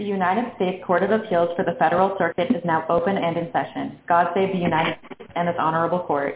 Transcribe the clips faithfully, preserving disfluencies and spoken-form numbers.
The United States Court of Appeals for the Federal Circuit is now open and in session. God save the United States and this honorable court.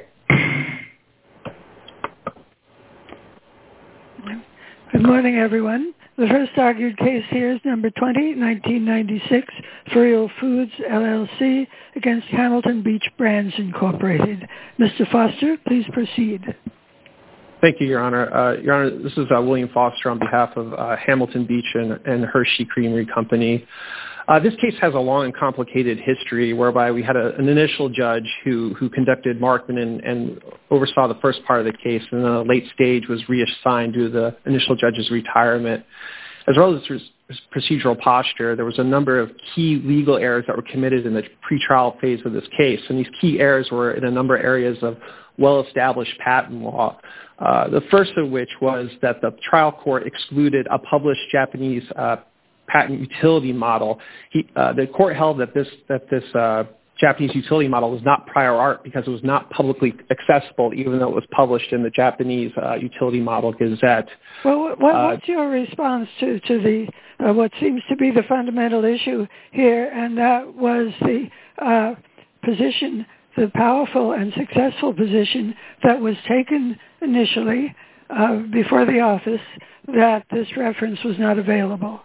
Good morning, everyone. The first argued case here is number twenty, nineteen ninety-six, Furial Foods, L L C, against Hamilton Beach Brands, Incorporated. Mister Foster, please proceed. Thank you, Your Honor. Uh, Your Honor, this is uh, William Foster on behalf of uh, Hamilton Beach and, and Hershey Creamery Company. Uh, this case has a long and complicated history whereby we had a, an initial judge who, who conducted Markman and, and oversaw the first part of the case, and then a late stage was reassigned due to the initial judge's retirement. As well as his procedural posture, there was a number of key legal errors that were committed in the pretrial phase of this case, and these key errors were in a number of areas of well-established patent law. Uh, the first of which was that the trial court excluded a published Japanese uh, patent utility model. He, uh, the court held that this that this uh, Japanese utility model was not prior art because it was not publicly accessible, even though it was published in the Japanese uh, utility model Gazette. Well, what, what's uh, your response to to the uh, what seems to be the fundamental issue here, and that was the uh, position, the powerful and successful position that was taken initially uh, before the office that this reference was not available?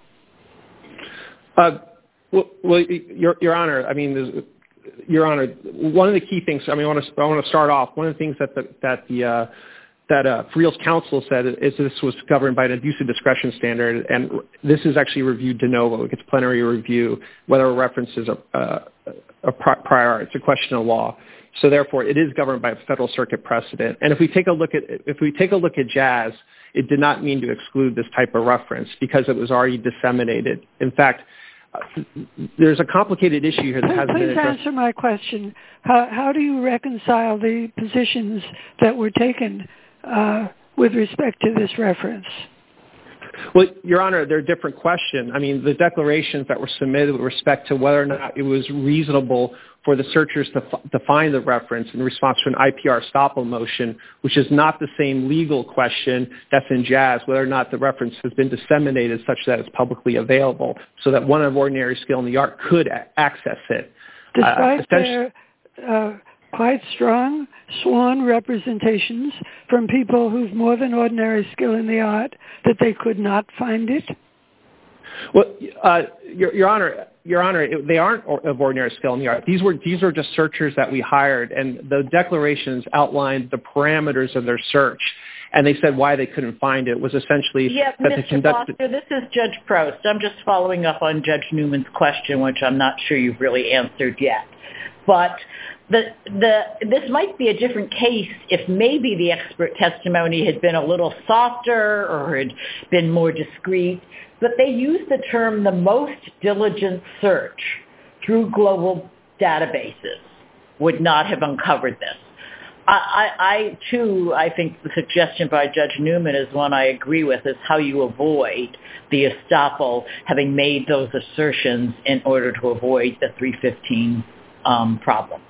Uh, well, well Your, Your Honor, I mean, Your Honor, one of the key things. I mean, I want to I want to start off. One of the things that the that the uh, that uh, Friel's counsel said is this was governed by an abuse of discretion standard, and this is actually reviewed de novo. It gets plenary review whether a reference is a, uh, a prior art. It's a question of law. So therefore, it is governed by a Federal Circuit precedent. And if we take a look at if we take a look at Jazz, it did not mean to exclude this type of reference because it was already disseminated. In fact, uh, there's a complicated issue here that please, hasn't please been addressed. Answer my question. How, how do you reconcile the positions that were taken uh, with respect to this reference? Well, Your Honor, they're a different question. I mean, the declarations that were submitted with respect to whether or not it was reasonable for the searchers to, f- to find the reference in response to an I P R estoppel motion, which is not the same legal question that's in Jazz, whether or not the reference has been disseminated such that it's publicly available, so that one of ordinary skill in the art could a- access it. Despite uh, their uh, quite strong sworn representations from people who've more than ordinary skill in the art that they could not find it? Well, uh, Your, Your Honor, Your Honor, it, they aren't of ordinary skill in the art. These were these are just searchers that we hired, and the declarations outlined the parameters of their search, and they said why they couldn't find it was essentially yeah, that Mister they conducted. Foster, this is Judge Prost. I'm just following up on Judge Newman's question, which I'm not sure you've really answered yet, but. The, the, this might be a different case if maybe the expert testimony had been a little softer or had been more discreet, but they used the term the most diligent search through global databases would not have uncovered this. I, I, I, too, I think the suggestion by Judge Newman is one I agree with, is how you avoid the estoppel having made those assertions in order to avoid the three fifteen um, problem.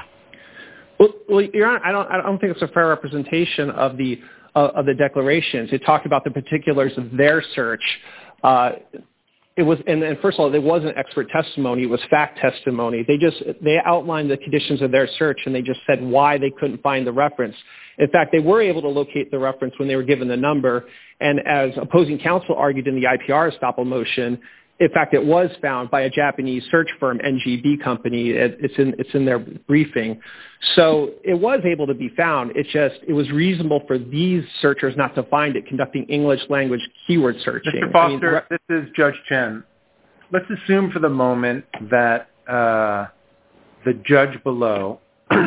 Well, well, Your Honor, I don't, I don't think it's a fair representation of the uh, of the declarations. It talked about the particulars of their search. Uh, it was, and, and first of all, it wasn't expert testimony; it was fact testimony. They just they outlined the conditions of their search, and they just said why they couldn't find the reference. In fact, they were able to locate the reference when they were given the number. And as opposing counsel argued in the I P R estoppel motion, in fact, it was found by a Japanese search firm, N G B Company. It, it's in it's in their briefing. So it was able to be found. It just it was reasonable for these searchers not to find it, conducting English language keyword searching. Mister Foster, I mean, this is Judge Chen. Let's assume for the moment that uh, the judge below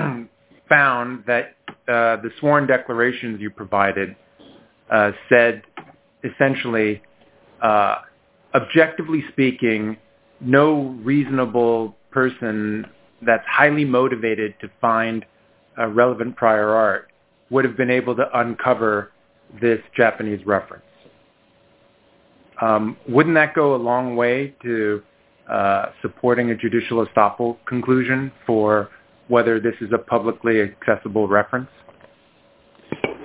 found that uh, the sworn declarations you provided uh, said essentially. Uh, Objectively speaking, no reasonable person that's highly motivated to find a relevant prior art would have been able to uncover this Japanese reference. Um, wouldn't that go a long way to uh, supporting a judicial estoppel conclusion for whether this is a publicly accessible reference?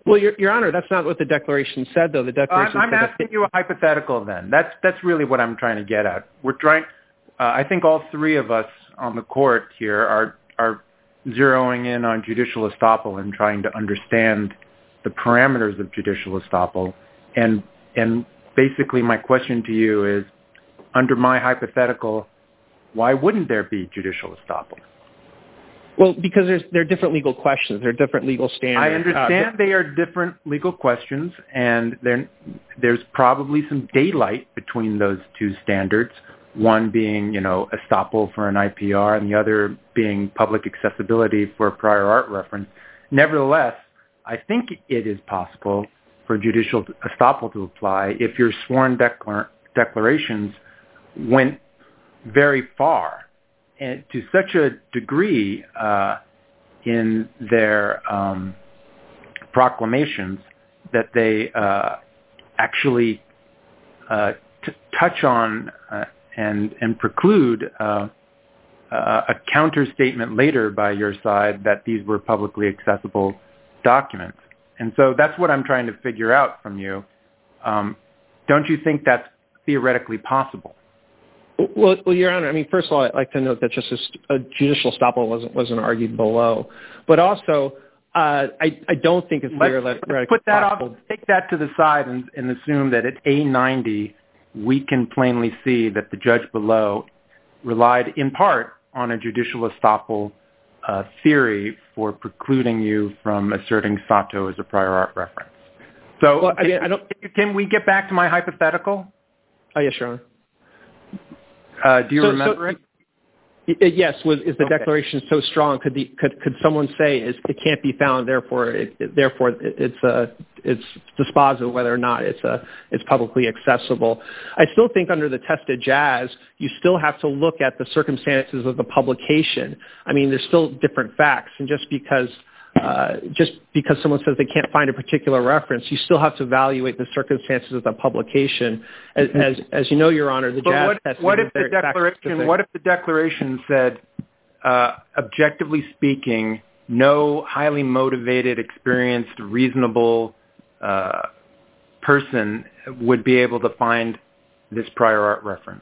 Well, Your, Your Honor, that's not what the declaration said, though. The declaration. Uh, I'm said asking that you a hypothetical. Then that's that's really what I'm trying to get at. We're trying. Uh, I think all three of us on the court here are are zeroing in on judicial estoppel and trying to understand the parameters of judicial estoppel. And and basically, my question to you is, under my hypothetical, why wouldn't there be judicial estoppel? Well, because there's there are different legal questions. There are different legal standards. I understand uh, they are different legal questions, and there, there's probably some daylight between those two standards, one being, you know, estoppel for an I P R and the other being public accessibility for a prior art reference. Nevertheless, I think it is possible for judicial estoppel to apply if your sworn declar- declarations went very far and to such a degree uh, in their um, proclamations that they uh, actually uh, t- touch on uh, and, and preclude uh, uh, a counter statement later by your side that these were publicly accessible documents. And so that's what I'm trying to figure out from you. Um, don't you think that's theoretically possible? Well, well, Your Honor, I mean, first of all, I'd like to note that just a, a judicial estoppel wasn't wasn't argued below, but also uh, I I don't think it's theoretically possible. Let's put that off, take that to the side, and, and assume that at A ninety we can plainly see that the judge below relied in part on a judicial estoppel uh, theory for precluding you from asserting Sato as a prior art reference. So, well, I mean, I don't. Can we get back to my hypothetical? Oh, yes, Your Honor. Uh, do you so, remember so, it? Yes. Was is the okay. declaration so strong? Could the could could someone say is it can't be found? Therefore, it, it, therefore it, it's a it's dispositive whether or not it's a it's publicly accessible. I still think under the test of Jazz, you still have to look at the circumstances of the publication. I mean, there's still different facts, and just because. Uh, just because someone says they can't find a particular reference, you still have to evaluate the circumstances of the publication. As, as, as you know, Your Honor, the but Jazz what, test. What if the declaration? What if the declaration said, uh, objectively speaking, no highly motivated, experienced, reasonable uh, person would be able to find this prior art reference?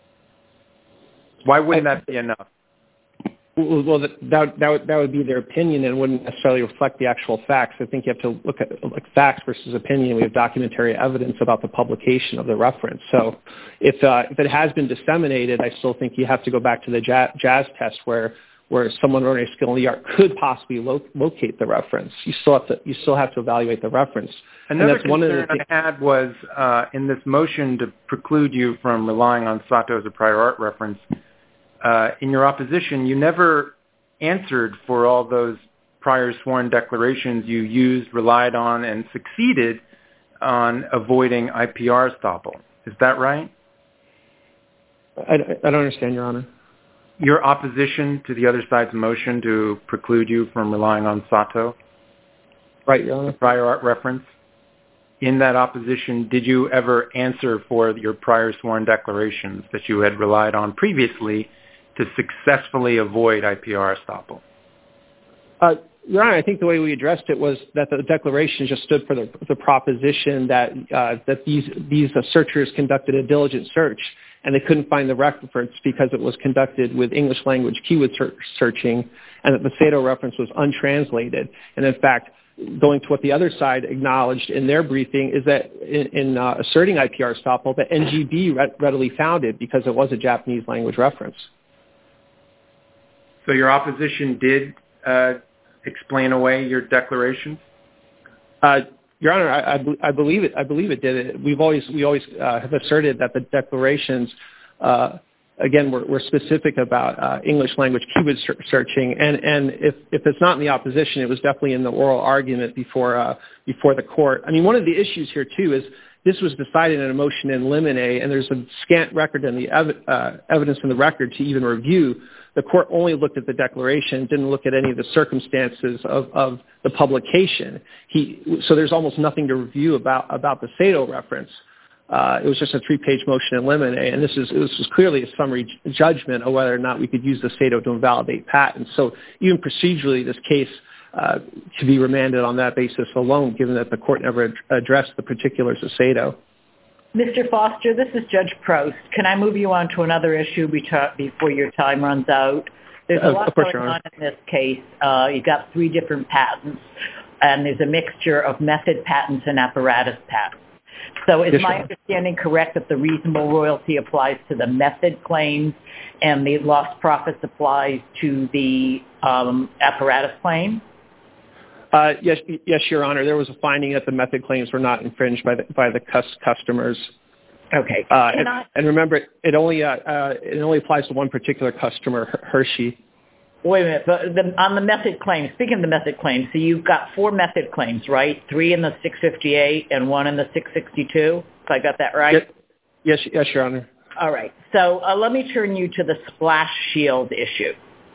Why wouldn't I, that be enough? Well, that, that, that, would, that would be their opinion and wouldn't necessarily reflect the actual facts. I think you have to look at like, facts versus opinion. We have documentary evidence about the publication of the reference. So if, uh, if it has been disseminated, I still think you have to go back to the jazz, jazz test where, where someone learning a skill in the art could possibly lo- locate the reference. You still have to, you still have to evaluate the reference. Another and that's concern one of the th- I had was uh, in this motion to preclude you from relying on Sato as a prior art reference. Uh, in your opposition, you never answered for all those prior sworn declarations you used, relied on, and succeeded on avoiding I P R estoppel. Is that right? I, I don't understand, Your Honor. Your opposition to the other side's motion to preclude you from relying on Sato? Right, Your Honor. The prior art reference? In that opposition, did you ever answer for your prior sworn declarations that you had relied on previously to successfully avoid I P R estoppel? Uh, Your Honor, I think the way we addressed it was that the declaration just stood for the, the proposition that uh, that these these uh, searchers conducted a diligent search and they couldn't find the reference because it was conducted with English language keyword ser- searching, and that the Sato reference was untranslated. And in fact, going to what the other side acknowledged in their briefing is that in, in uh, asserting I P R estoppel, that N G B re- readily found it because it was a Japanese language reference. So your opposition did uh, explain away your declarations? Uh, Your Honor, I, I, I believe it. I believe it did. We've always we always uh, have asserted that the declarations, uh, again, were, were specific about uh, English language keyword searching, and and if, if it's not in the opposition, it was definitely in the oral argument before uh, before the court. I mean, one of the issues here too is this was decided in a motion in limine, and there's a scant record in the ev- uh, evidence in the record to even review. The court only looked at the declaration, didn't look at any of the circumstances of, of the publication. He, so there's almost nothing to review about, about the Sato reference. Uh, it was just a three-page motion in limine, and this is this was clearly a summary judgment of whether or not we could use the Sato to invalidate patents. So even procedurally, this case uh, to be remanded on that basis alone, given that the court never ad- addressed the particulars of SATO. Mister Foster, this is Judge Prost. Can I move you on to another issue before your time runs out? There's a Uh, lot of course, going Your on in this case. Uh, you've got three different patents, and there's a mixture of method patents and apparatus patents. So is Yes, my Your Honor. understanding correct that the reasonable royalty applies to the method claims and the lost profits applies to the um, apparatus claim? Uh, yes, yes, Your Honor. There was a finding that the method claims were not infringed by the by the cus- customers. Okay. Uh, Can and, I- and remember, it only uh, uh, it only applies to one particular customer, Her- Hershey. Wait a minute. But the, on the method claims, speaking of the method claims, so you've got four method claims, right? Three in the six fifty-eight and one in the six sixty-two, if I got that right? Yes, yes, yes, Your Honor. All right. So uh, let me turn you to the splash shield issue.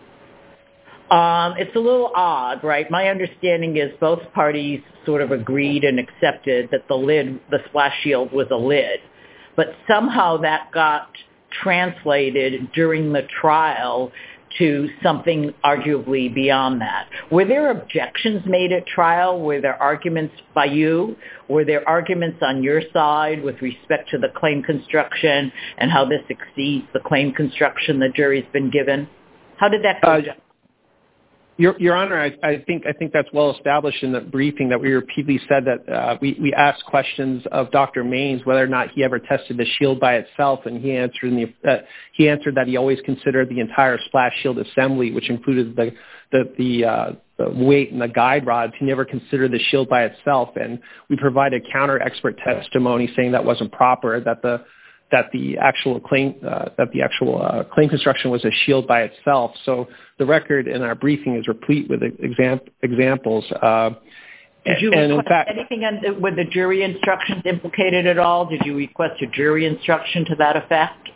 Um, it's a little odd, right? My understanding is both parties sort of agreed and accepted that the lid, the splash shield was a lid. But somehow that got translated during the trial to something arguably beyond that. Were there objections made at trial? Were there arguments by you? Were there arguments on your side with respect to the claim construction and how this exceeds the claim construction the jury's been given? How did that go Uh, down? Your, Your Honor, I, I think I think that's well established in the briefing that we repeatedly said that uh, we, we asked questions of Doctor Maines whether or not he ever tested the shield by itself, and he answered in the, uh, he answered that he always considered the entire splash shield assembly, which included the the the, uh, the weight and the guide rods. He never considered the shield by itself, and we provided counter expert testimony saying that wasn't proper, that the that the actual claim uh, that the actual uh, claim construction was a shield by itself. So the record in our briefing is replete with exam- examples. Uh, Did you and request in fact, anything on, were the jury instructions implicated at all? Did you request a jury instruction to that effect?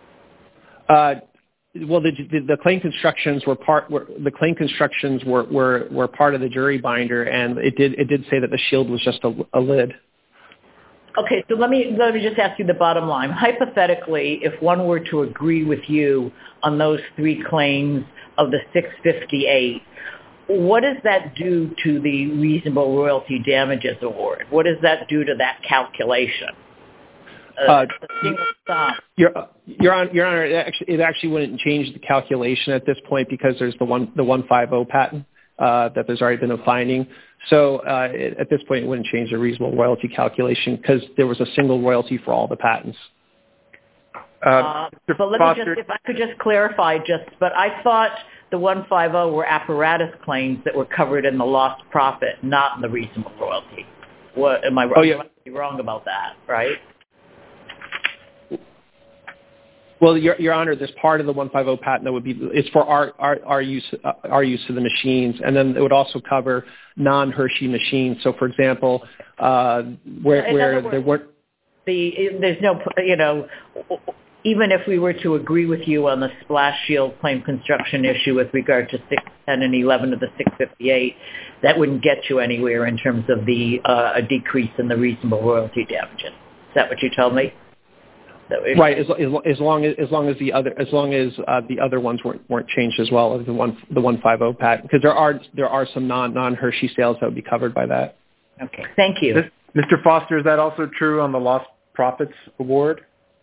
Uh, well, the, the, the claim constructions were part. Were, the claim constructions were, were were part of the jury binder, and it did it did say that the shield was just a, a lid. Okay, so let me let me just ask you the bottom line. Hypothetically, if one were to agree with you on those three claims of the six fifty-eight, what does that do to the reasonable royalty damages award? What does that do to that calculation? Uh, Uh, single sum. Your, Your Honor, Your Honor, it actually, it actually wouldn't change the calculation at this point because there's the one the one fifty patent uh, that there's already been a finding. So uh, it, at this point, it wouldn't change the reasonable royalty calculation because there was a single royalty for all the patents. Uh, Uh, but let Foster, me just, if I could just clarify, just, but I thought the one fifty were apparatus claims that were covered in the lost profit, not in the reasonable royalty. What am I wrong? Oh, yeah. I must be wrong about that, right? Well, Your, Your Honor, there's part of the one fifty patent that would be it's for our our, our use uh, our use of the machines, and then it would also cover non-Hershey machines. So, for example, uh, where In where other words, there weren't the there's no, you know, even if we were to agree with you on the splash shield claim construction issue with regard to six ten and eleven of the six fifty-eight, that wouldn't get you anywhere in terms of the uh, a decrease in the reasonable royalty damages. Is that what you told me? Right, as, as, as long as as long as the other as long as uh, the other ones weren't weren't changed as well as the one the one fifty patent, because there are there are some non non Hershey sales that would be covered by that. Okay, thank you, Mister Foster. Is that also true on the lost profits award?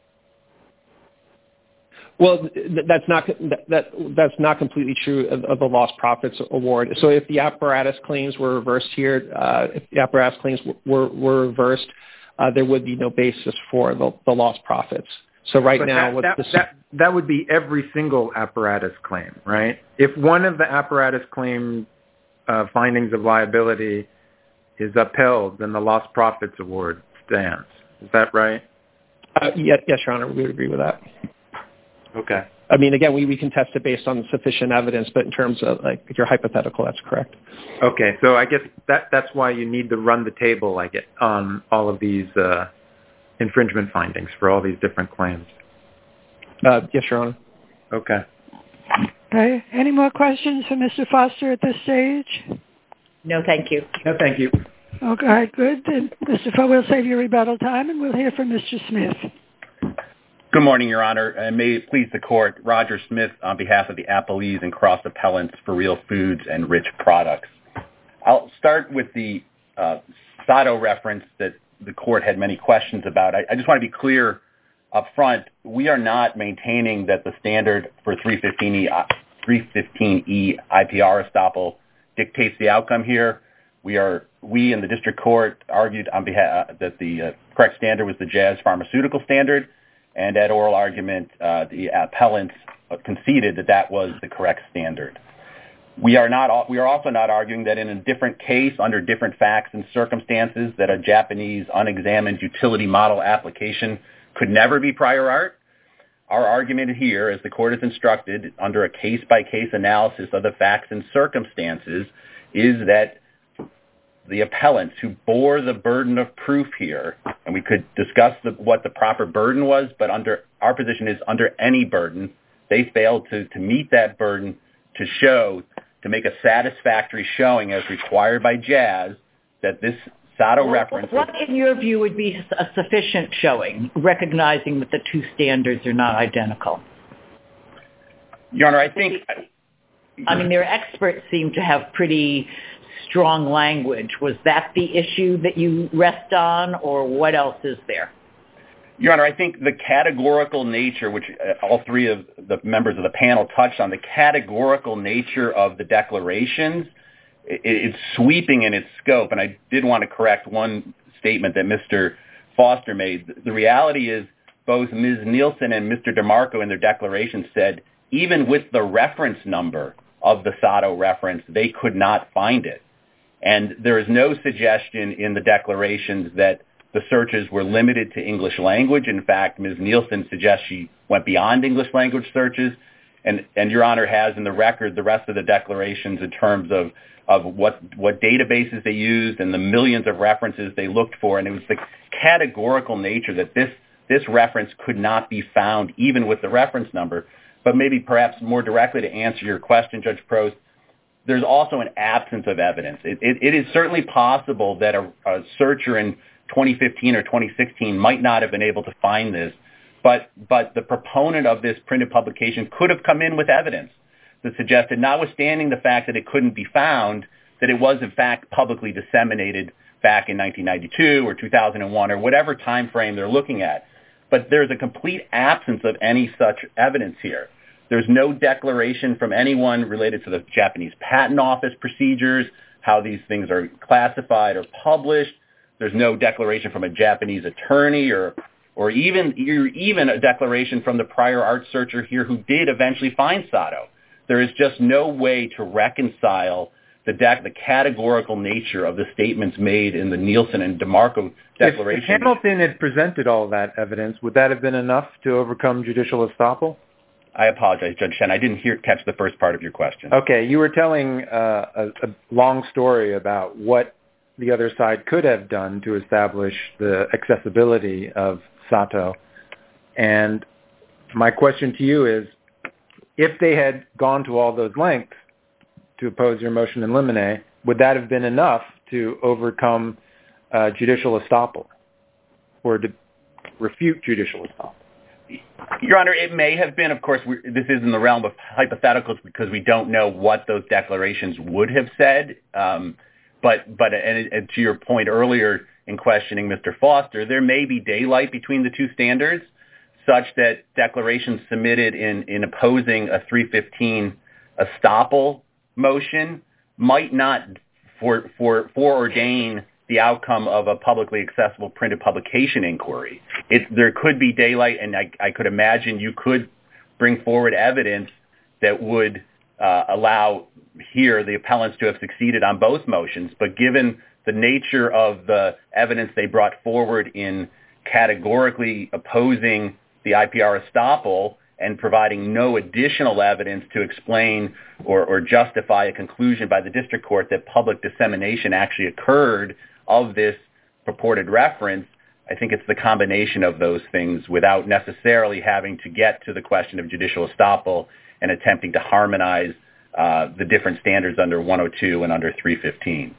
Well, that's not that that's not completely true of, of the lost profits award. So if the apparatus claims were reversed here, uh, if the apparatus claims were were reversed, uh, there would be no basis for the, the lost profits. So right but now, that, what's that, the, that that would be every single apparatus claim, right? If one of the apparatus claim uh, findings of liability is upheld, then the lost profits award stands. Is that right? Uh, yes, yes, Your Honor, we would agree with that. Okay. I mean, again, we, we can test it based on sufficient evidence, but in terms of like your hypothetical, that's correct. Okay, so I guess that that's why you need to run the table, I get, on all of these uh, infringement findings for all these different claims. Uh, yes, Your Honor. Okay. Okay. Any more questions for Mister Foster at this stage? no, thank you. No, thank you. Okay, good. Then, Mister Foster, we'll save you rebuttal time, and we'll hear from Mister Smith. Good morning, Your Honor, and may it please the Court, Roger Smith on behalf of the appellees and cross appellants for Real Foods and Rich Products. I'll start with the uh, Sato reference that the court had many questions about. I, I just want to be clear up front. We are not maintaining that the standard for three fifteen E I P R estoppel dictates the outcome here. We are we in the district court argued on behalf uh, that the uh, correct standard was the Jazz Pharmaceutical standard, and at oral argument, uh, the appellants conceded that that was the correct standard. We are not. We are also not arguing that in a different case, under different facts and circumstances, that a Japanese unexamined utility model application could never be prior art. Our argument here, as the court has instructed, under a case-by-case analysis of the facts and circumstances, is that the appellants who bore the burden of proof here, and we could discuss the, what the proper burden was, but under our position is under any burden, they failed to, to meet that burden to show, to make a satisfactory showing as required by Jazz that this Sato well, reference... What, in your view, would be a sufficient showing, recognizing that the two standards are not identical? Your Honor, I think... I mean, their experts seem to have pretty strong language. Was that the issue that you rest on, or what else is there? Your Honor, I think the categorical nature, which uh, all three of the members of the panel touched on, the categorical nature of the declarations, it, it's sweeping in its scope. And I did want to correct one statement that Mister Foster made. The reality is both Miz Nielsen and Mister DeMarco in their declarations said, even with the reference number of the Sato reference, they could not find it. And there is no suggestion in the declarations that the searches were limited to English language. In fact, Miz Nielsen suggests she went beyond English language searches. And, and Your Honor has in the record the rest of the declarations in terms of, of what, what databases they used and the millions of references they looked for. And it was the categorical nature that this, this reference could not be found even with the reference number. But maybe perhaps more directly to answer your question, Judge Prost, there's also an absence of evidence. It, it, it is certainly possible that a, a searcher in twenty fifteen or twenty sixteen might not have been able to find this, but, but the proponent of this printed publication could have come in with evidence that suggested, notwithstanding the fact that it couldn't be found, that it was in fact publicly disseminated back in nineteen ninety-two or two thousand one or whatever time frame they're looking at. But there's a complete absence of any such evidence here. There's no declaration from anyone related to the Japanese Patent Office procedures, how these things are classified or published. There's no declaration from a Japanese attorney or or even, even a declaration from the prior art searcher here who did eventually find Sato. There is just no way to reconcile the, dec- the categorical nature of the statements made in the Nielsen and DeMarco declaration. If Hamilton had presented all that evidence, would that have been enough to overcome judicial estoppel? I apologize, Judge Shen. I didn't hear catch the first part of your question. Okay, you were telling uh, a, a long story about what the other side could have done to establish the accessibility of Sato. And my question to you is, if they had gone to all those lengths to oppose your motion in limine, would that have been enough to overcome uh, judicial estoppel or to refute judicial estoppel? Your Honor, it may have been. Of course, we, this is in the realm of hypotheticals because we don't know what those declarations would have said. Um, but but and, and to your point earlier in questioning Mister Foster, there may be daylight between the two standards such that declarations submitted in, in opposing a three fifteen estoppel motion might not for, for, foreordain the outcome of a publicly accessible printed publication inquiry. It, there could be daylight, and I, I could imagine you could bring forward evidence that would uh, allow here the appellants to have succeeded on both motions. But given the nature of the evidence they brought forward in categorically opposing the I P R estoppel and providing no additional evidence to explain or, or justify a conclusion by the district court that public dissemination actually occurred of this purported reference, I think it's the combination of those things without necessarily having to get to the question of judicial estoppel and attempting to harmonize uh, the different standards under one oh two and under three fifteen.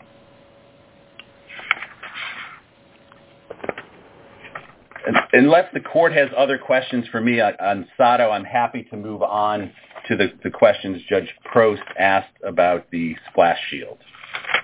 Unless the court has other questions for me on Sato, I'm happy to move on to the, the questions Judge Prost asked about the splash shield.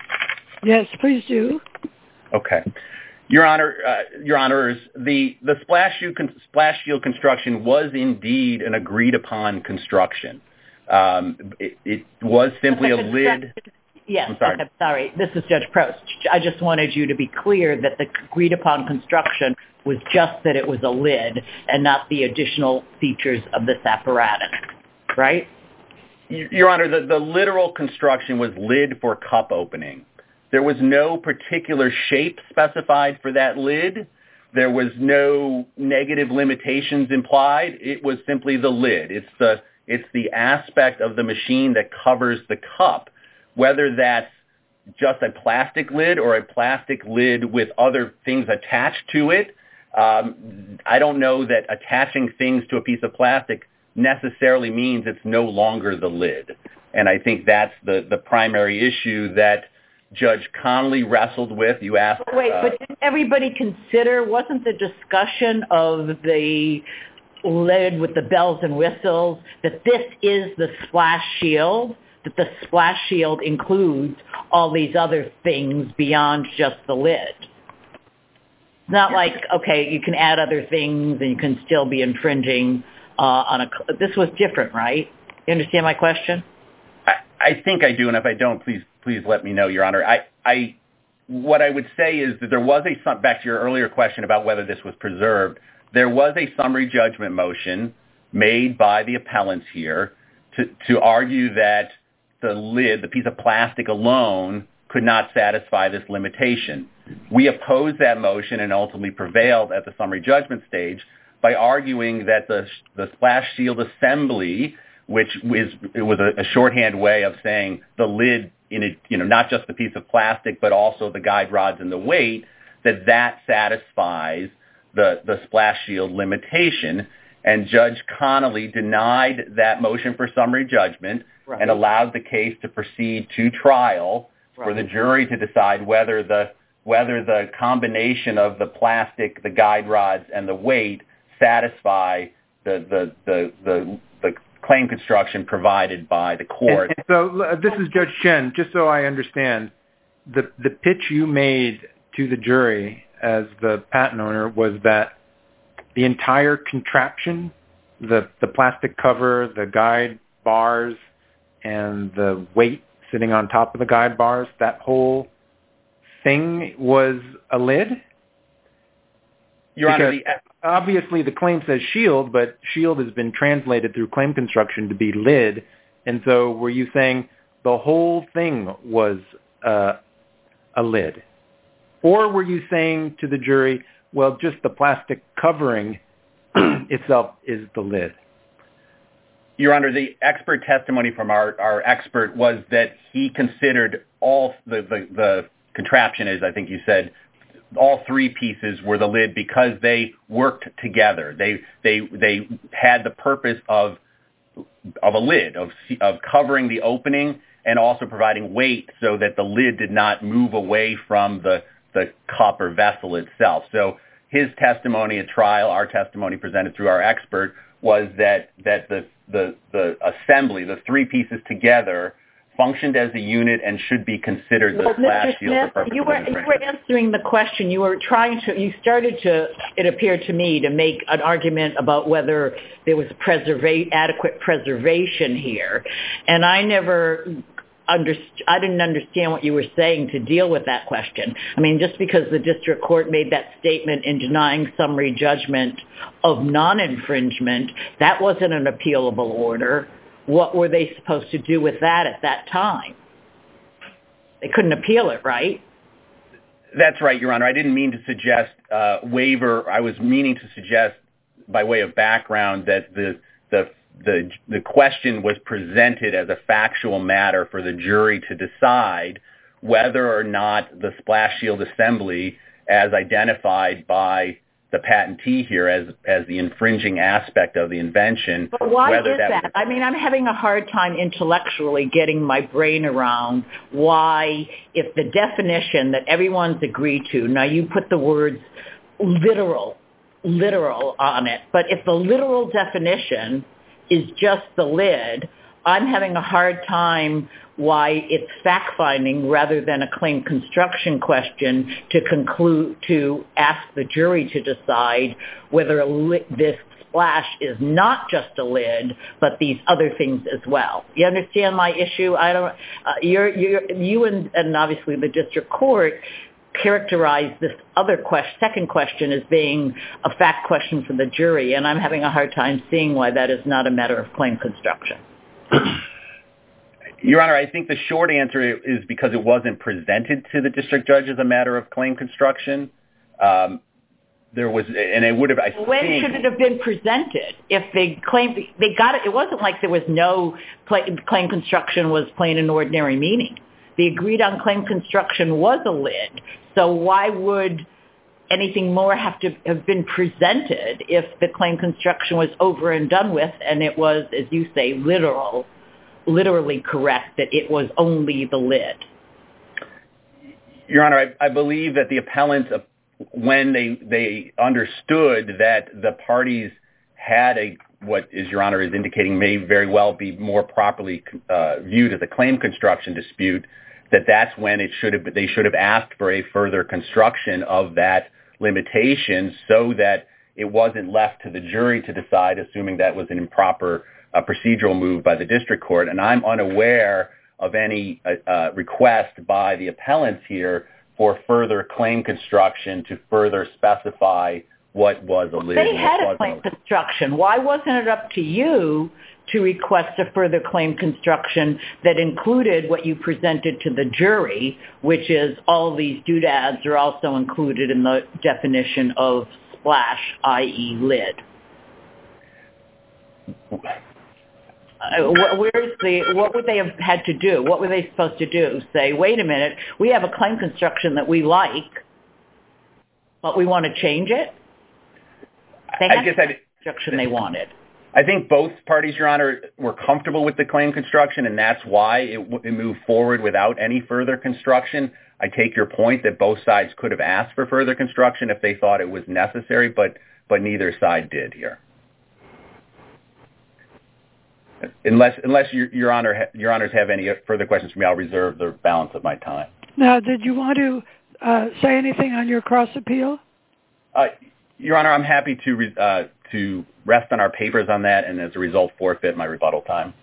Yes, please do. Okay. Your Honor, uh, Your Honors, the, the splash shield, splash shield construction was indeed an agreed-upon construction. Um, it, it was simply a lid. Yes, I'm sorry. Okay, sorry. This is Judge Prost. I just wanted you to be clear that the agreed-upon construction was just that it was a lid and not the additional features of this apparatus, right? Your Honor, the, the literal construction was lid for cup opening. There was no particular shape specified for that lid. There was no negative limitations implied. It was simply the lid. It's the, it's the aspect of the machine that covers the cup, whether that's just a plastic lid or a plastic lid with other things attached to it. Um, I don't know that attaching things to a piece of plastic necessarily means it's no longer the lid. And I think that's the, the primary issue that Judge Connolly wrestled with. You asked... Wait, uh, but did everybody consider, wasn't the discussion of the lid with the bells and whistles that this is the splash shield, that the splash shield includes all these other things beyond just the lid? Not like, okay, you can add other things and you can still be infringing uh, on a... This was different, right? You understand my question? I, I think I do, and if I don't, please please let me know, Your Honor. I, I, what I would say is that there was a, back to your earlier question about whether this was preserved, there was a summary judgment motion made by the appellants here to, to argue that the lid, the piece of plastic alone, could not satisfy this limitation. We opposed that motion and ultimately prevailed at the summary judgment stage by arguing that the, the splash shield assembly, which is, it was a, a shorthand way of saying the lid in it, you know, not just the piece of plastic, but also the guide rods and the weight, that that satisfies the, the splash shield limitation. And Judge Connolly denied that motion for summary judgment right. and allowed the case to proceed to trial right. for the jury to decide whether the whether the combination of the plastic, the guide rods, and the weight satisfy the the the the, the claim construction provided by the court. And, and so uh, this is Judge Chen. Just so I understand, the the pitch you made to the jury as the patent owner was that the entire contraption, the the plastic cover, the guide bars, and the weight sitting on top of the guide bars, that whole thing was a lid? Your Honor, the, obviously the claim says shield, but shield has been translated through claim construction to be lid. And so were you saying the whole thing was uh, a lid? Or were you saying to the jury, well, just the plastic covering itself is the lid? Your Honor, the expert testimony from our, our expert was that he considered all the, the, the contraption, as I think you said, all three pieces were the lid because they worked together. They they they had the purpose of of a lid, of of covering the opening and also providing weight so that the lid did not move away from the the cup or vessel itself. So his testimony at trial, our testimony presented through our expert, was that that the the the assembly, the three pieces together, functioned as a unit and should be considered the well, splash Mister shield Smith, for purposes you were, of you were answering the question. You were trying to, you started to, it appeared to me, to make an argument about whether there was preserva- adequate preservation here. And I never understood, I didn't understand what you were saying to deal with that question. I mean, just because the district court made that statement in denying summary judgment of non-infringement, that wasn't an appealable order. What were they supposed to do with that at that time? They couldn't appeal it, right? That's right, Your Honor. I didn't mean to suggest uh, waiver. I was meaning to suggest, by way of background, that the the the the question was presented as a factual matter for the jury to decide whether or not the splash shield assembly, as identified by the patentee here as as the infringing aspect of the invention. But why whether is that? that? Was... I mean, I'm having a hard time intellectually getting my brain around why, if the definition that everyone's agreed to, now you put the words literal, literal on it, but if the literal definition is just the lid, I'm having a hard time why it's fact-finding rather than a claim construction question to conclude, to ask the jury to decide whether a li- this splash is not just a lid, but these other things as well. You understand my issue? I don't. Uh, you're, you're, you and, and obviously the district court characterize this other question, second question as being a fact question for the jury, and I'm having a hard time seeing why that is not a matter of claim construction. Your Honor, I think the short answer is because it wasn't presented to the district judge as a matter of claim construction. Um, there was, and it would have. I when think, should it have been presented? If they claimed they got it, it wasn't like there was no play, claim construction was plain and ordinary meaning. The agreed on claim construction was a lid. So why would anything more have to have been presented if the claim construction was over and done with and it was, as you say, literal, literally correct that it was only the lid? Your Honor, I, I believe that the appellants, when they they understood that the parties had a, what is Your Honor is indicating may very well be more properly uh, viewed as a claim construction dispute, that that's when it should have, they should have asked for a further construction of that limitation so that it wasn't left to the jury to decide, assuming that was an improper uh, procedural move by the district court. And I'm unaware of any uh, uh, request by the appellants here for further claim construction to further specify what was a lid. They had a claim construction. Why wasn't it up to you to request a further claim construction that included what you presented to the jury, which is all these doodads are also included in the definition of splash, that is lid? Uh, where's the, what would they have had to do? What were they supposed to do? Say, wait a minute, we have a claim construction that we like, but we want to change it? They had the claim construction they wanted. I think both parties, Your Honor, were comfortable with the claim construction, and that's why it, it moved forward without any further construction. I take your point that both sides could have asked for further construction if they thought it was necessary, but but neither side did here. Unless unless your, your Honor your Honors have any further questions for me, I'll reserve the balance of my time. Now, did you want to uh, say anything on your cross appeal? Uh, Your Honor, I'm happy to uh, to rest on our papers on that, and as a result, forfeit my rebuttal time.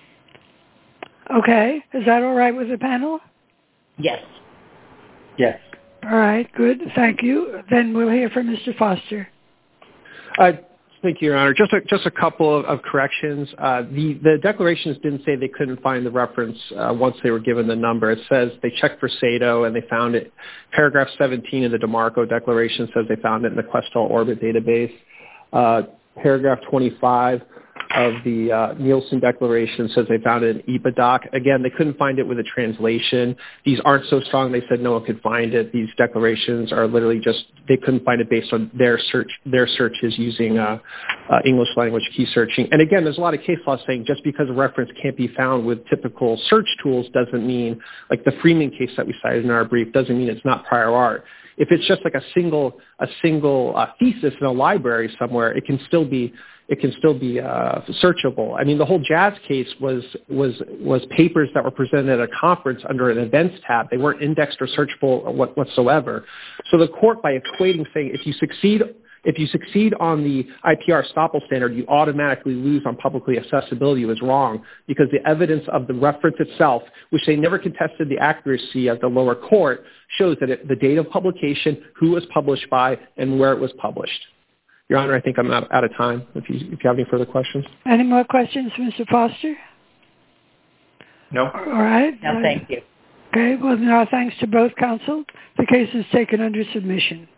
Okay. Is that all right with the panel? Yes. Yes. All right. Good. Thank you. Then we'll hear from Mister Foster. Uh, thank you, Your Honor. Just a, just a couple of, of corrections. Uh, the, the declarations didn't say they couldn't find the reference uh, once they were given the number. It says they checked for SATO and they found it. Paragraph seventeen of the DeMarco Declaration says they found it in the Questell Orbit database. Uh, paragraph twenty-five of the uh, Nielsen Declaration says they found it in EPADOC. Again, they couldn't find it with a translation. These aren't so strong they said no one could find it. These declarations are literally just, they couldn't find it based on their search, their searches using uh, uh, English language key searching. And again, there's a lot of case law saying just because a reference can't be found with typical search tools doesn't mean, like the Freeman case that we cited in our brief, doesn't mean it's not prior art. If it's just like a single a single uh, thesis in a library somewhere, it can still be it can still be uh, searchable. I mean, the whole Jazz case was was was papers that were presented at a conference under an events tab. They weren't indexed or searchable whatsoever. So the court, by equating, saying if you succeed if you succeed on the I P R estoppel standard, you automatically lose on publicly accessibility, was wrong, because the evidence of the reference itself, which they never contested the accuracy of the lower court, shows that it, the date of publication, who was published by, and where it was published. Your Honor, I think I'm out, out of time. If you if you have any further questions. Any more questions, Mister Foster? No. All right. No, thank you. Okay. Well, now thanks to both counsel. The case is taken under submission.